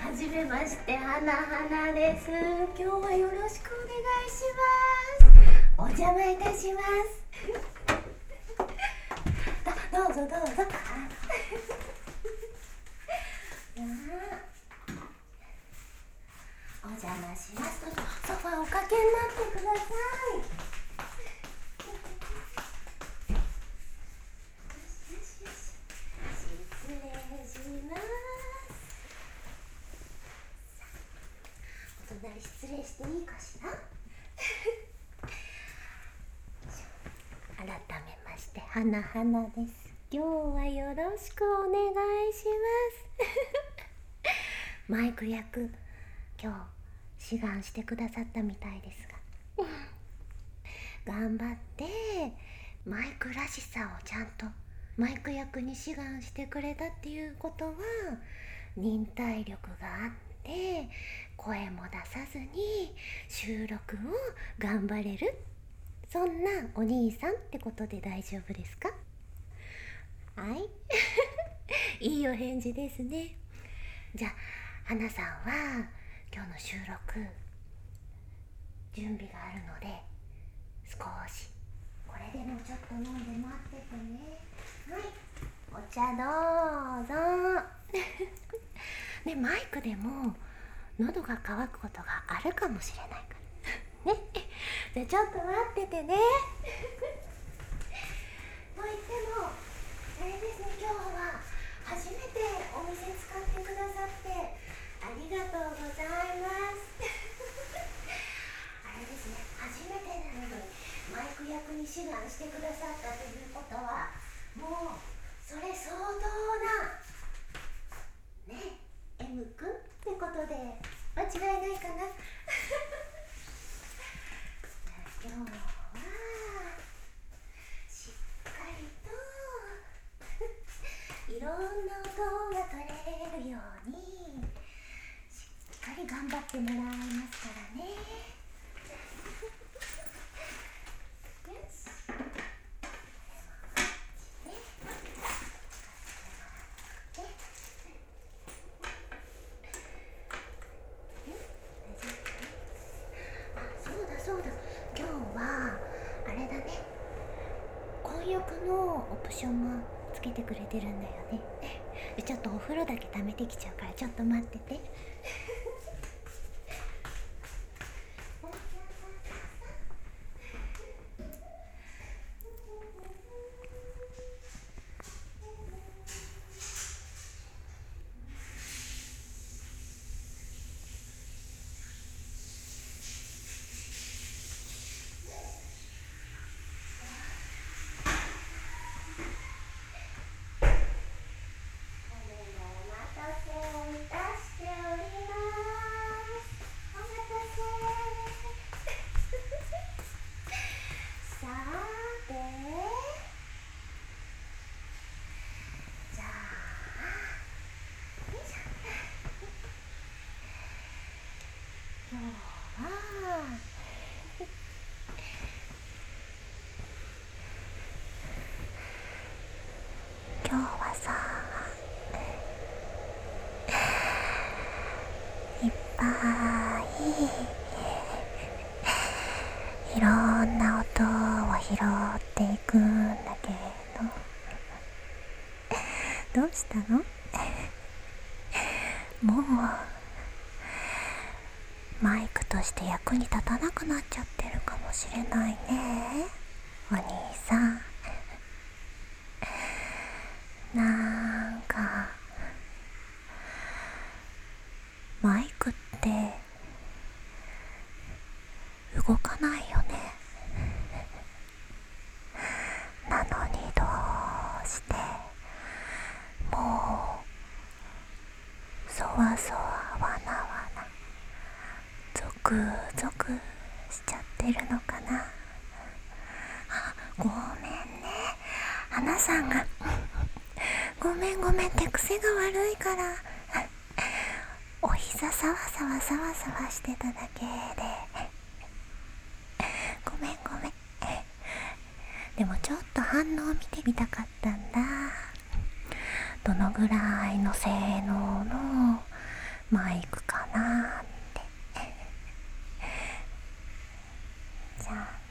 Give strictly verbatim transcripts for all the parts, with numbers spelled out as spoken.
はじめまして、はなはなです。今日はよろしくお願いします。お邪魔いたします。どうぞどうぞ。お邪魔します。どうぞソファーおかけになってください。失礼します。お隣失礼していいかしら。改めまして、はなはなです。今日はよろしくお願いしますマイク役、今日志願してくださったみたいですが頑張ってマイクらしさをちゃんとマイク役に志願してくれたっていうことは、忍耐力があって声も出さずに収録を頑張れる、そんなお兄さんってことで大丈夫ですか？はいいいお返事ですね。じゃあはなさんは今日の収録準備があるので、少しこれでもちょっと飲んで待っててね。はい、お茶どうぞね、マイクでも喉が渇くことがあるかもしれないからね。じゃあちょっと待っててねと言ってもあれですね、今日は初めてお店使ってくださってありがとうございますあれですね、初めてなのにマイク役に志願してくださったということは、もうそれ相当なね、M 君ってことで間違いないかな今日はしっかりといろんな音が取れるようにしっかり頑張ってもらいますからね。よし、そうだそうだ、今日はあれだね、混浴のオプションもつけてくれてるんだよね。ちょっとお風呂だけ溜めてきちゃうからちょっと待ってて今日はさ、いっぱいいろんな音を拾っていくんだけど、どうしたの？もうマイクとして役に立たなくなっちゃってるかもしれないね、お兄さん。なんかマイクって動かないよね。なのにどうしてもうそわそわわなわなゾクゾクしちゃってるのかな。あ、ごめんね、花さんがごめんごめんって癖が悪いからお膝さわさわさわさわしてただけでごめんごめん。でもちょっと反応を見てみたかったんだ。どのぐらいの性能のマイクかなって。じゃあ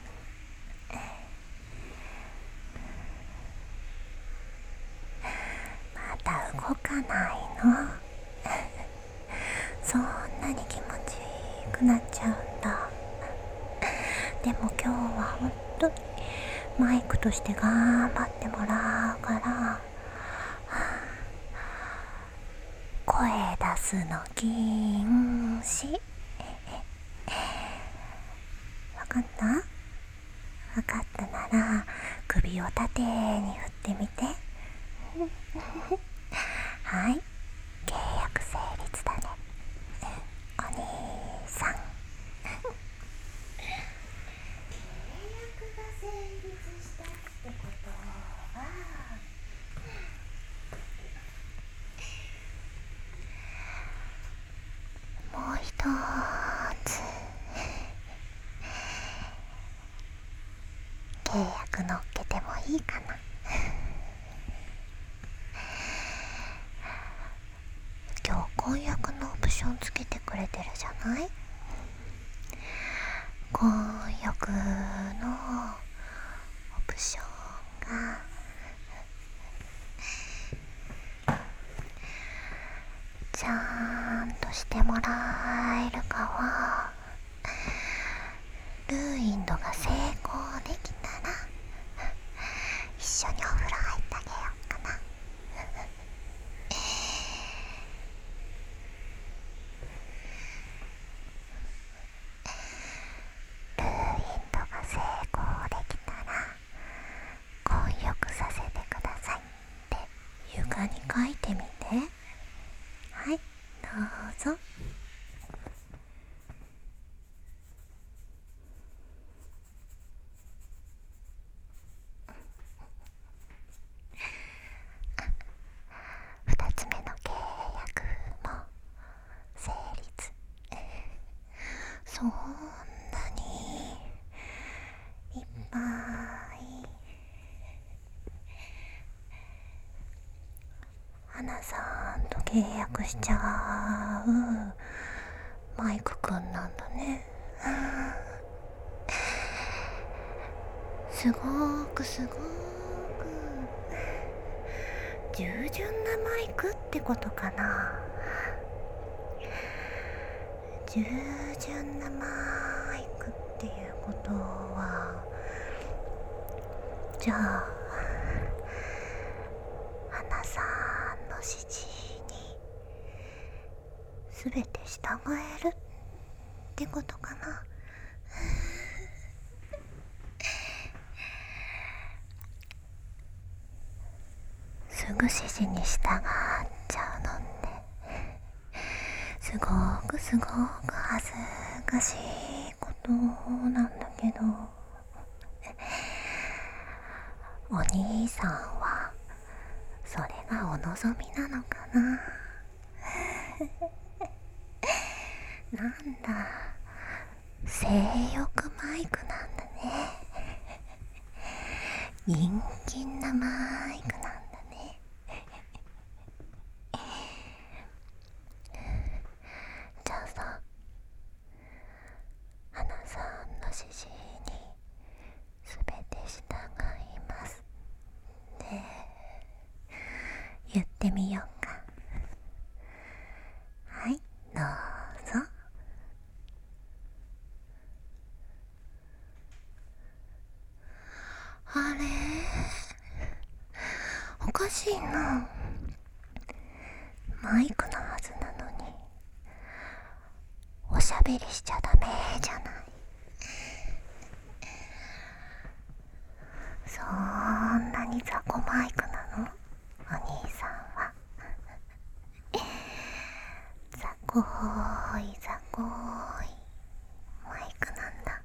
また動かないの？そんなに気持ちよくなっちゃうんだ。でも今日は本当にマイクとして頑張ってもらうから、はあ、声出すの禁止。わかった？わかったなら首を縦に振ってみて。はい、契約成立だね、お兄さん。契約が成立したってことは、もう一つ契約乗っけてもいいかな。今日婚約のオプションつけてくれてるじゃない？婚約のオプションがちゃんとしてもらえるかは、ルーインドが成功できたら一緒にお風呂入ってあげようかな。ルーインドが成功できたら婚約させてくださいって床に書いてみて。はい、どうぞ。二つ目の契約も成立。そんなにいっぱい花さんと契約しちゃうマイクくんなんだね。すごくすごく従順なマイクってことかな。従順なマイクっていうことは、じゃあ花さんの指示にすべて従えるってことかな。すぐ指示に従っちゃうのってすごくすごく恥ずかしいことなんだけど、お兄さんはそれがお望みなのかな。なんだ、性欲マイクなんだね。陰菌なマイクなんだね。じゃあさ、花さんの指示にすべて従いますって言ってみようか。はい、どうぞ。あれ、おかしいな。マイクのはずなのにおしゃべりしちゃダメじゃない。そんなに雑魚マイクなの？お兄さんは。雑魚い雑魚いマイクなんだ。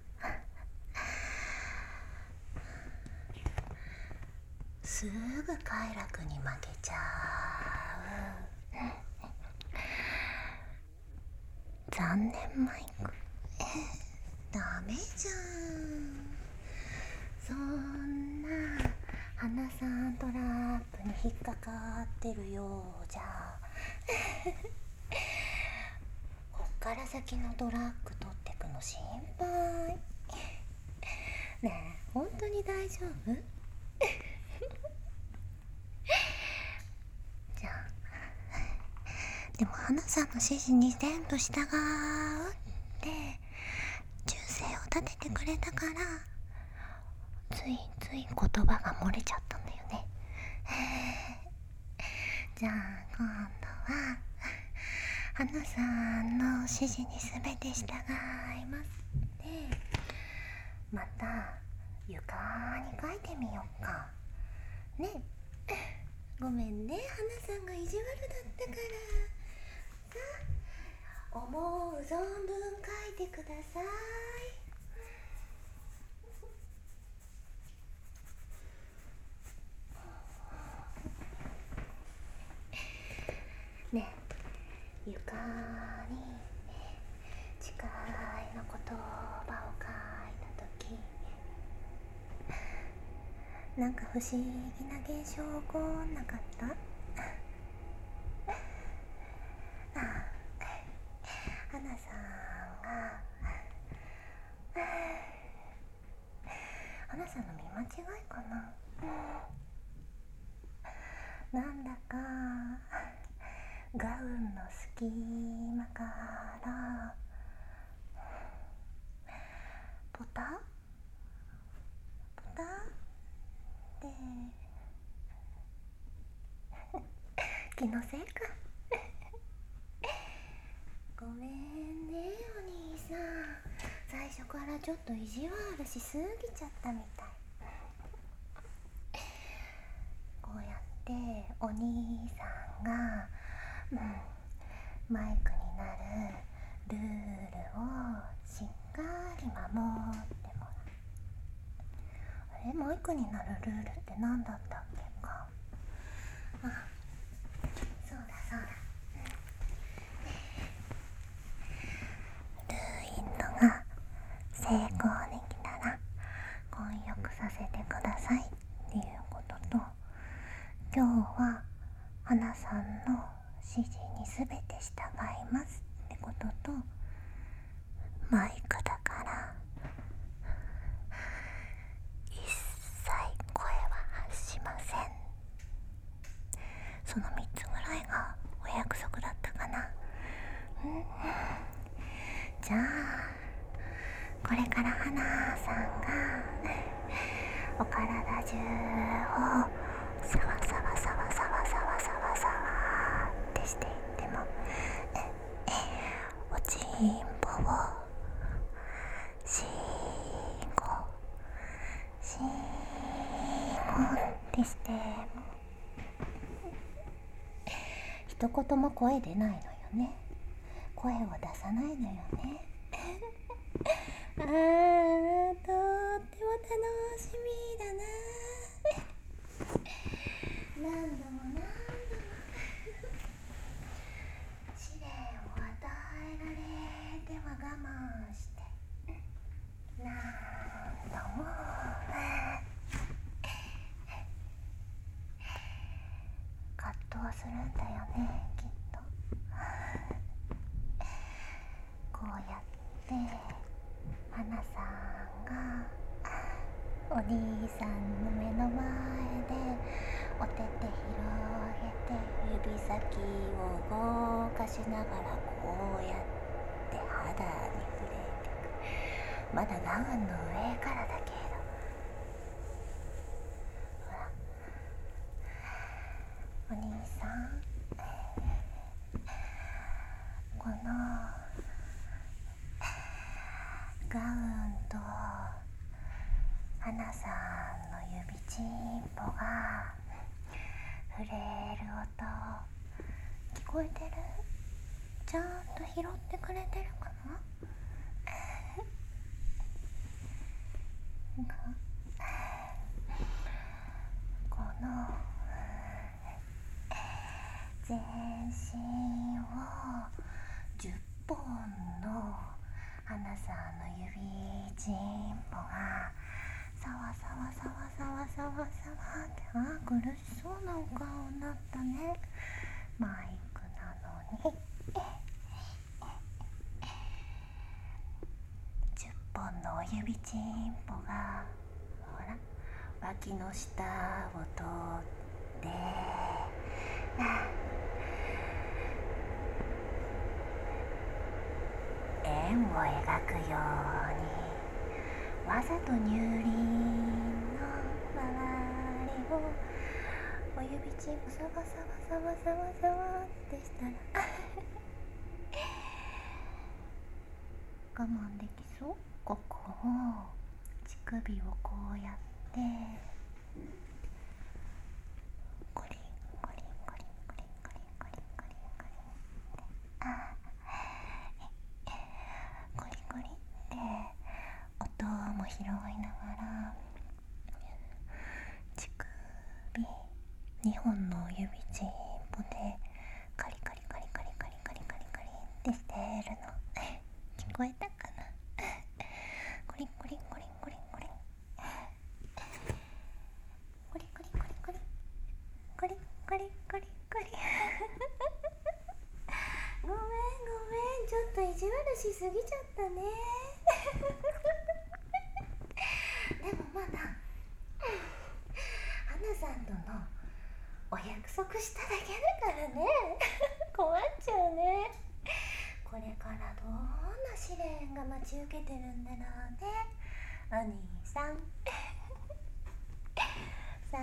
すぐ快楽に負けちゃう。残念マイク。ダメじゃん。そんな花さんトラップに引っかかってるようじゃから先のドラッグ取ってくの心配ねえ、本当に大丈夫？じゃあでも花さんの指示に全部従うって忠誠を立ててくれたから、ついつい言葉が漏れちゃったんだよね。じゃあ今度は花さんの指示に全て従いますで、また床に書いてみようかね。ごめんね、花さんが意地悪だったから。さあ、思う存分書いてください。ねえ、床に誓いの言葉を書いたとき、なんか不思議な現象起こんなかった？あ、花さんが花さんの見間違いかな。なんだかガウンの隙間からポタポタって気のせいか。ごめんねお兄さん、最初からちょっと意地悪しすぎちゃったみたい。こうやってお兄さんが、うん、マイクになるルールをしっかり守ってもらう。あれ、マイクになるルールって何だったっけか。あ、そうだそうだ、ルーインドが成功できたら婚約させてくださいっていうことと、今日は花さんの指示にすべて従いますってことと、マイクだから一切声は発しません。そのみっつぐらいがお約束だったかな。うん、じゃあこれから花さんがお体中をサワサワサワサワサワサワサワってしていっても、おちんぽをシーコシーコってしても一言も声出ないのよね。声を出さないのよね。あー、とっても楽しみだな。何度も何度も試練を与えられては我慢して、何度も葛藤するんだよね、きっと。こうやって花さんがお兄さんの目の前でお手手広げて指先を動かしながら、こうやって肌に触れてく。まだガウンの上からだけど、ほらお兄さん、このガウンと花さんの指ちんぽが触れる音聞こえてる？ちゃんと拾ってくれてるかな？この全身をじゅっぽんの花さんの指ちんぽがサワサワサワサワサワサワって、あ、苦しそうなお顔になったね。マイクなのに本のお指ちんぽがほら脇の下を通って円を描くようにわざと乳輪の周りをお指ちんぽサバサバサバサバサバってしたら我慢できそう？ここを乳首をこうやってコリンコリンコリンコリンコリンコリンコリンコリンってあコリコリって音も拾いながら乳首にほんの指ちんぽでカリカリカリカリカリカリカリカリってしてるの聞こえたかなコリンコリンコリンコリンコリンコリコリコリコリコリコリコリコリごめんごめんちょっと意地悪しすぎちゃったねでもまだ花さんとのお約束しただけだからね困っちゃうね。これからどんな試練が待ち受けてるんだろうねお兄さんさあ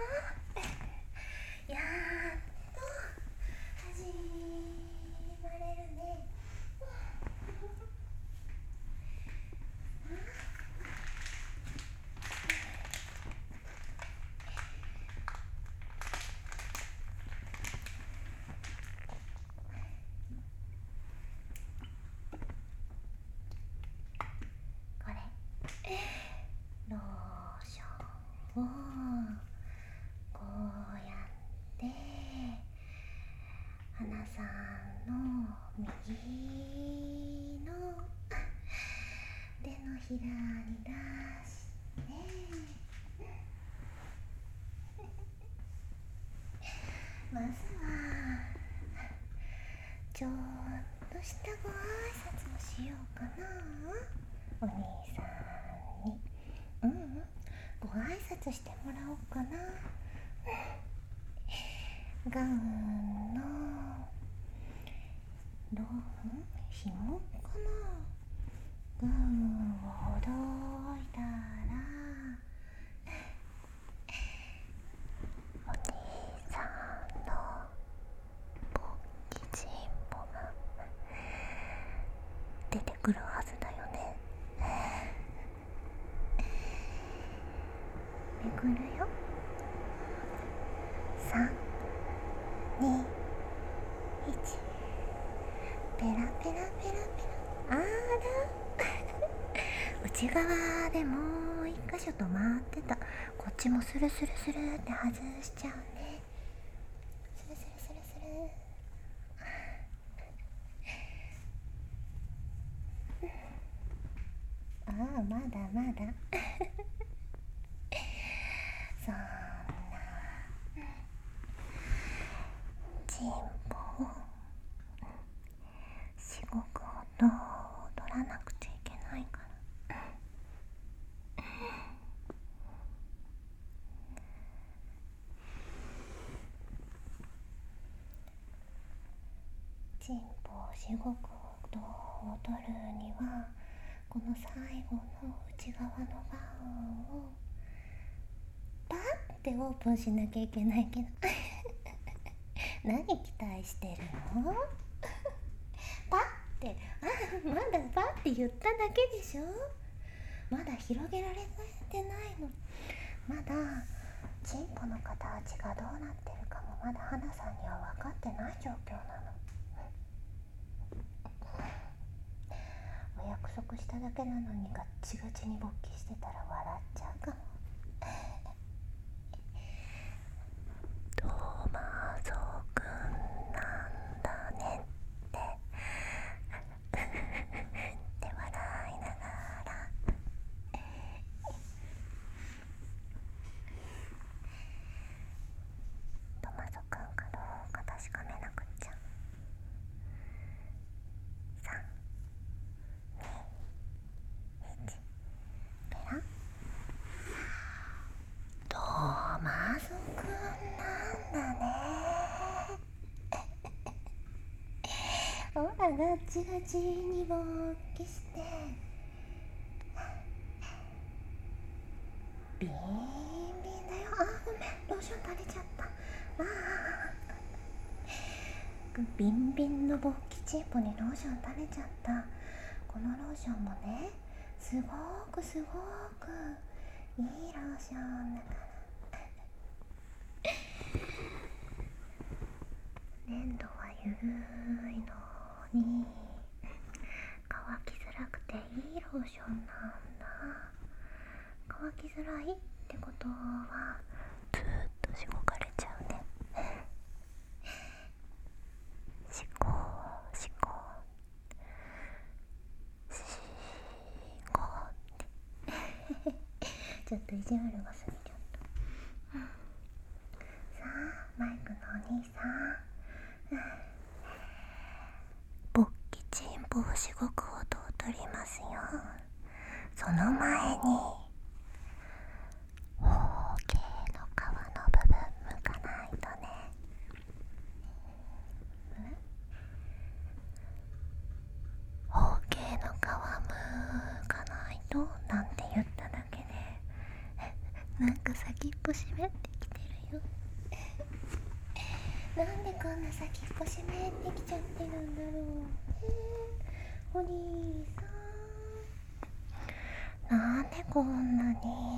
やっと始まれるねこれローションをこうやって花さんの右の手のひらに出してまずはちょっとしたご挨拶をしようかなお兄さんに。うんうんご挨拶してもらおうかな。ガウンのロンひもかな。ガウンをほどいたらお兄さんのポッキチンポが出てくるはずだよね。めくるよ。さん、に、いちペラペラペラペラ。あら内側でもう一箇所止まってた。こっちもスルスルスルって外しちゃうね。スルスルスルスルああまだまだそんなチンポをしごく音を取らなくちゃいけないからチンポをしごく音を取るにはこの最後の内側のバウンをパッてオープンしなきゃいけないけど何期待してるのパッてあまだパッて言っただけでしょ。まだ広げられてないの。まだチンポの形がどうなってるかもまだ花さんには分かってない状況なの。お約束しただけなのにガッチガチに勃起してたら笑っちゃうかも。トマゾくんなんだねってって笑いながらトマゾくんかどうか確かめなくっちゃ。さん、に、いちガチガチに勃起してビンビンだよ。あ、ごめん、ローション垂れちゃった。あビンビンの勃起チンポにローション垂れちゃった。このローションもね、すごくすごくいいローションだから粘土はゆるいのに乾きづらくていいローションなんだ。乾きづらいってことはずっとしごかれちゃうね。しこしこしこってちょっと意地悪が過ぎちゃった、うん、さあマイクのお兄さん、うん、勃起チンポをしごく音を取りますよ。その前に包茎の皮の部分剥かないとね。包茎の皮剥かないとなんて言っただけでなんか先っぽ湿ってきてるよなんでこんな先っぽ湿ってきちゃってるんだろう。えー、お兄さん、なんでこんなに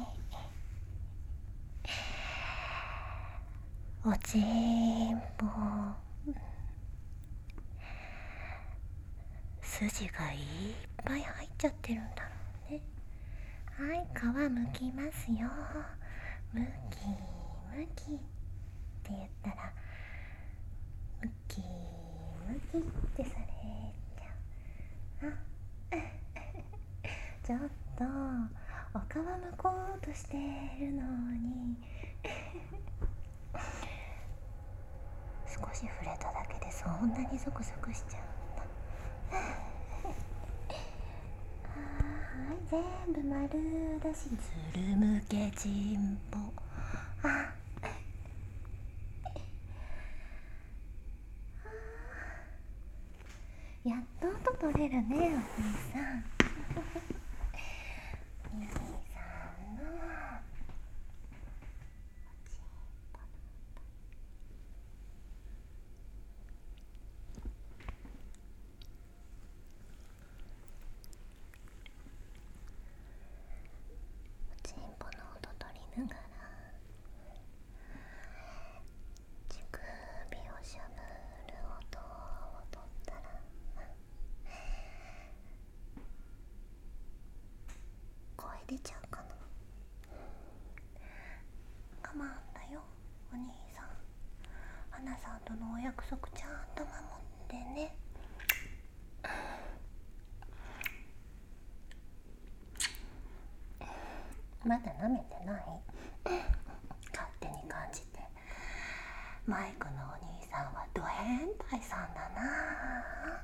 おちんぽ筋がいっぱい入っちゃってるんだろうね。はい、皮むきますよ。むきむきって言ったらむきむきってされちゃう。あちょっとお皮むこうとしてるのに少し触れただけでそんなにゾクゾクしちゃうんだはい、全部丸だしずるむけちんぽ。あやっと音取れるね、お兄さんお兄さんのおちんぽの音取りながら乳首をしゃぶる音を取ったら声出ちゃうかな。我慢だよお兄さん。花さんとのお約束ちゃんと守ってね。まだ舐めてない勝手に感じて。マイクのお兄さんはド変態さんだな。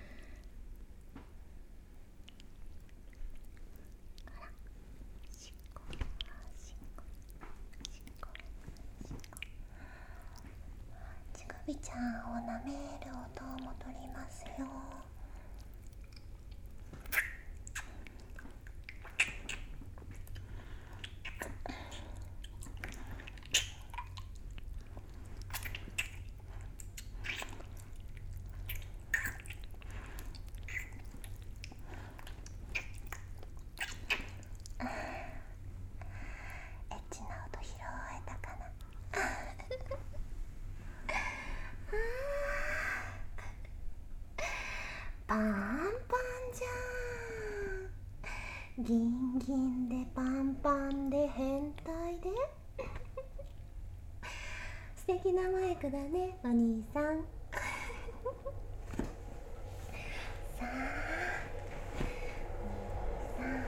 乳首ちゃんを舐める音も取りますよ。エッチな音拾えたかなパンパンじゃん。ギンギンでパンパンで変態で素敵なマイクだねお兄さんさあお兄さん、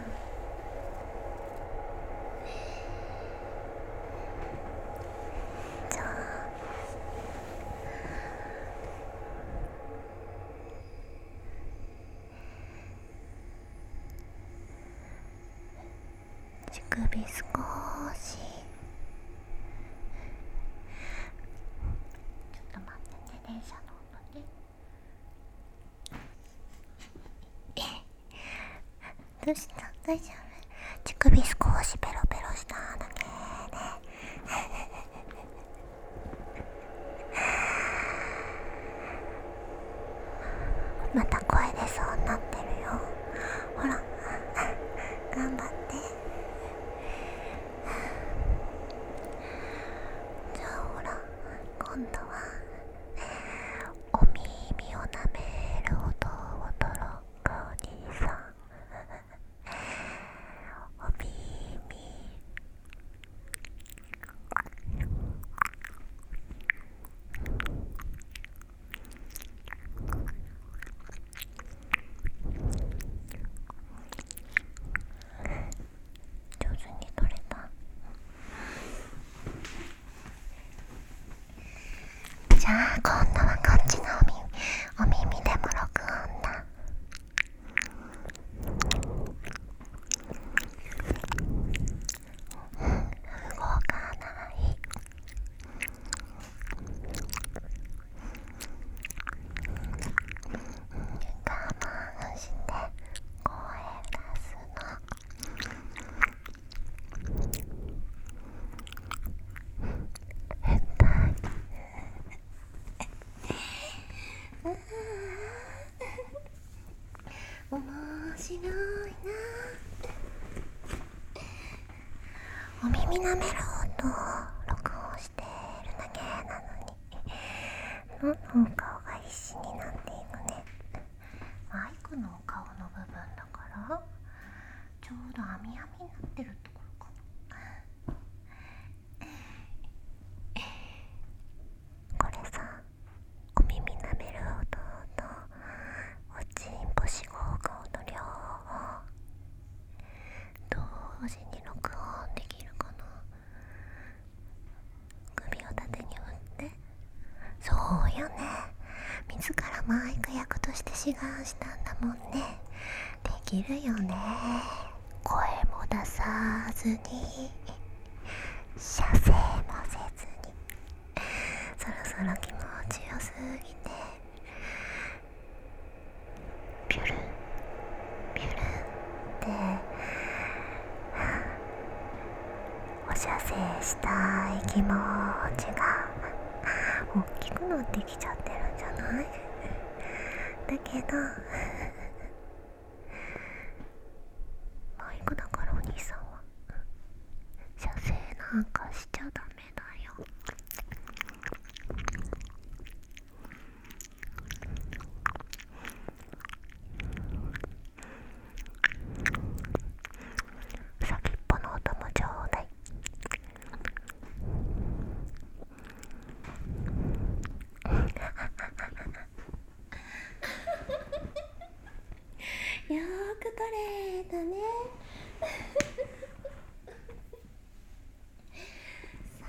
じゃあ乳首少しちょっと待ってね、電車の音ね。 どうした？大丈夫？乳首少しペロペロしただけでまた声出そうになってるよ。ほら頑張って。じゃあほら、今度はお耳を舐める音を取ろうか、お兄さん。お耳上手に取れた。じゃあ今度はこっちのお耳、お耳でも録音だ。動かない。我慢して声出すの。変態。面白いな。お耳舐める音を録音しているだけなのに、どんどん顔が必死になっていくね。マイクの顔の部分だからちょうど網網になってるところかな。これさ、お耳舐める音とおちんぽしごう顔の両方同時に録音できるかな。首を縦に振って。そうよね、自らマイク役として志願したんだもんね。できるよね。声も出さずに射精もせずに、そろそろ気持ちよすぎてピュルンピュルンってお射精したい気持ちが大きくなってきちゃってるんじゃない？だけどマイクだからお兄さんは射精なんかしちゃダメだよ。先っぽの音もちょうだい。よーく取れたね。さあ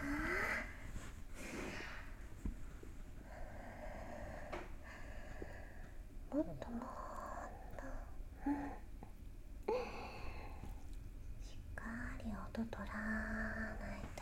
もっともっと、うん、しっかり音取らないと。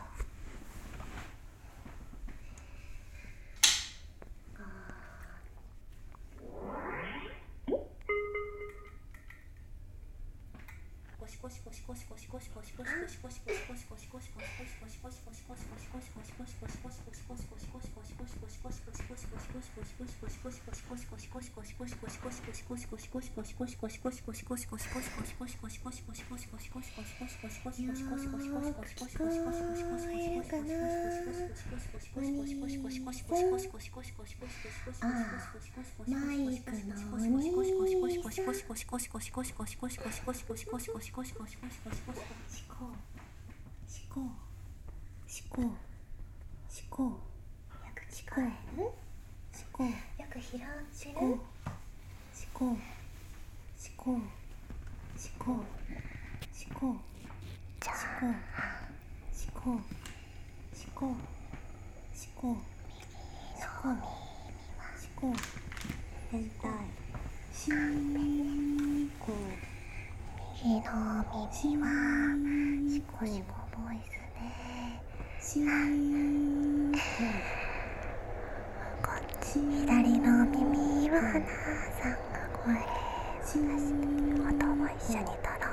右の耳はシコシコボイスで、こっち左の耳は花さんが声を出して音も一緒に取ろう。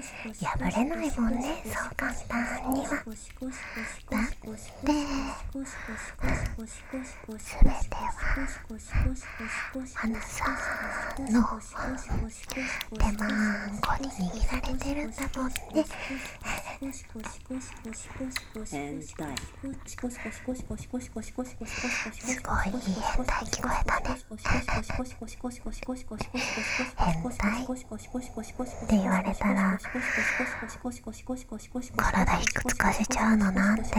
破れないもんね、そう簡単には。だって全てはあなたの手間んこに握られてるんだもんね。 変態。 すごいいい変態聞こえたね。変態って言われたら体低くつかせちゃうのなんて。どう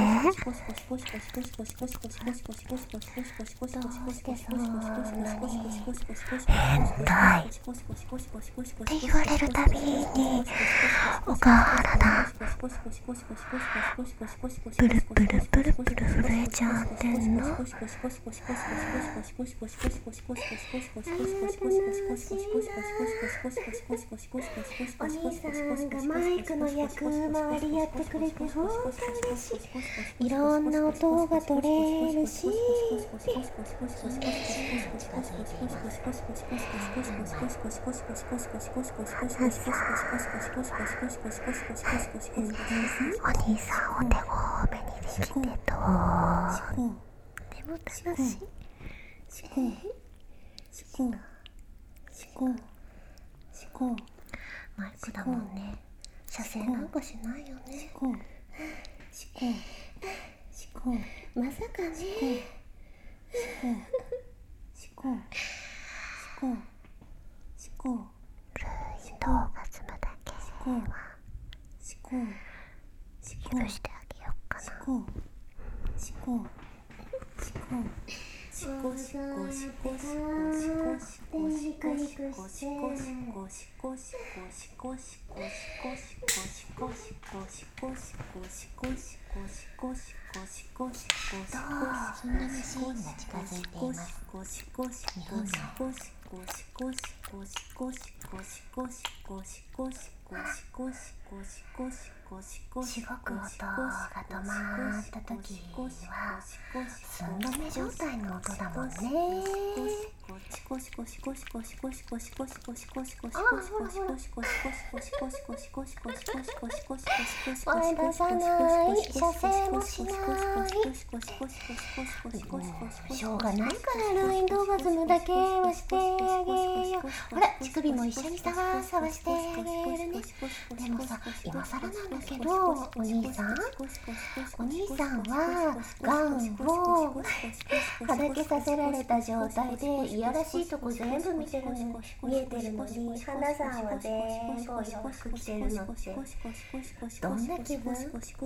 してそうなに変態って言われるたびにお体プルプルプルプル震えちゃってんの。お兄さんがマイクの役回りやってくれてほんと嬉しい。いろんな音が取れるし、お兄さんお手ごめにできてとでも楽しい。マイクだもんね。射精なんかしないよね。まさかね。ルイとオーガズムだけは許してあげようかな。そんなマシーンが近づいています。日本のしごく音が止まった時は寸止め状態の音だもんね。声出さない、射精もしない。しょうがないからルインドーガズムだけはしてあげよう。ほら乳首も一緒にさわさわしてあげるね。でもさ、今更なんだけどお兄さんお兄さんはガンをはだけさせられた状態でいやらしいとこ全部見てるの見えてるのに、花さんは全部お洋服着てるのってどんな気分？一人だけ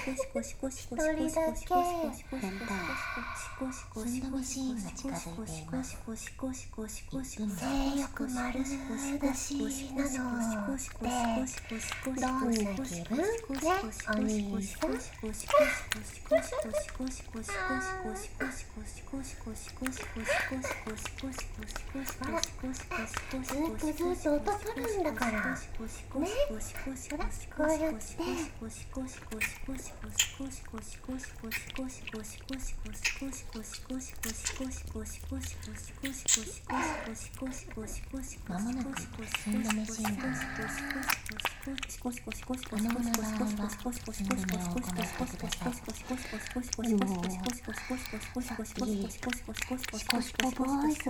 寸止めシーンが近づいています。 性欲丸出しなのってどんな気分？ね、お兄さん。ずっとずっと音取るんだからね。ほらこうやってずっまもなく寸止めシーンが可能な場合は寸止めを行ってください。 でもさっきシコシコボイス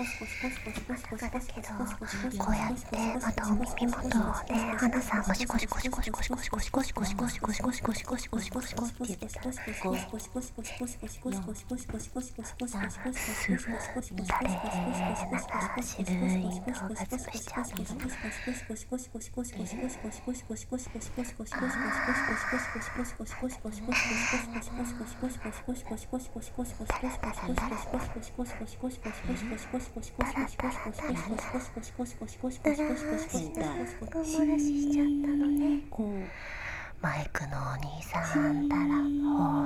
こうやってまたお耳元をね、花さんがシコシコシコシコシコシコシコシコシコシコシコシコシコシコシコシコって言ってたらね、すぐ誰なんか渋いのが潰しちゃうの。お漏らししちゃったのね。マイクのお兄さんたらほ